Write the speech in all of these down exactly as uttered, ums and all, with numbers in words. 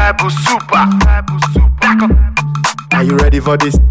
Bible super. Are you ready for this?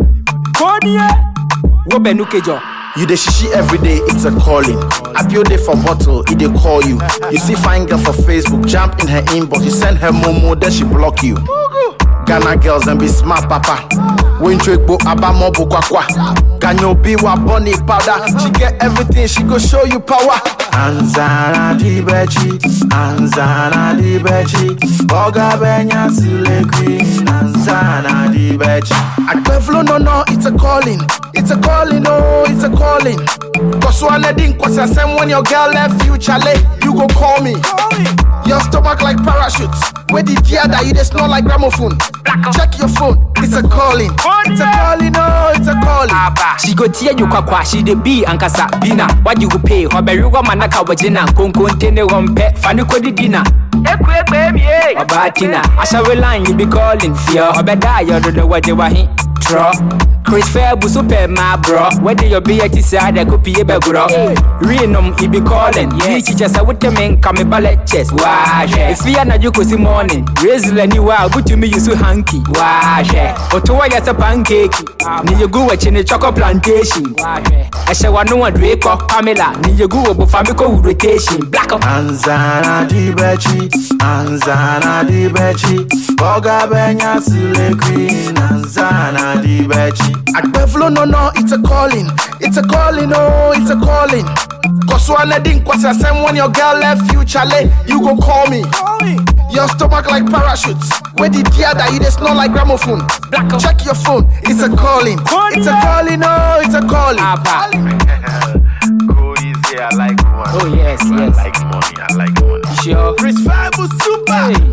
You the shishi every day, it's a calling. I build it for bottle, it they call you. You see fine girl for Facebook, jump in her inbox. You send her momo, then she block you. Ghana girls and be smart, papa. When trick bo abamo bo kwa kwa. Ganyo be wa bunny powder. She get everything, she go show you power. Anzana di bechi, Anzana di bechi. Boga benya sile queen, Anzana di bechi. Akbevlo no no, it's a calling. It's a calling, oh, it's a calling. Cause one didn't cause the same when your girl left you, Charlie. You go call me. Your stomach like parachutes. Where the gear that you just smell like gramophone. Check your phone, it's a calling. It's a calling, oh, it's a calling. She go tear you kwa she the be ankasa bina. What you go pay? Hoberu wa manaka wajina. Konko ntene wompe fani kodi dina. Ekwe baby, Obatina. Asha line you be calling. Fear Obeda you do the what you wahi. Draw. Chris Fair bu super my bro. Whether you be at his side, I could be a bro. Renum, he be calling. Yes, just I would tell me come a ballet chest. Why? If we are not you could see morning. Raise the new wow, good to me, you so hanky. Why? Or to why as a pancake. Need you go watching a chocolate plantation. I shall want no one drake or Pamela. Need you go over Famico rotation. Black up. Anzana di bechi, Anzana di bechi. Boga benya sile queen, Anzana di bechi. Akbevlo no no, it's a calling. It's a calling, oh, it's a calling. Cause one didn't cause the same when your girl left you, Charlie. You go call me. Your stomach like parachutes. Where the gear that you just smell like gramophone. Check your phone, it's a calling. It's a calling, oh, it's a calling. Cool easy, I like money. Oh yes, yes. I like money, I like money. Sure. Chris Five was super. Hey.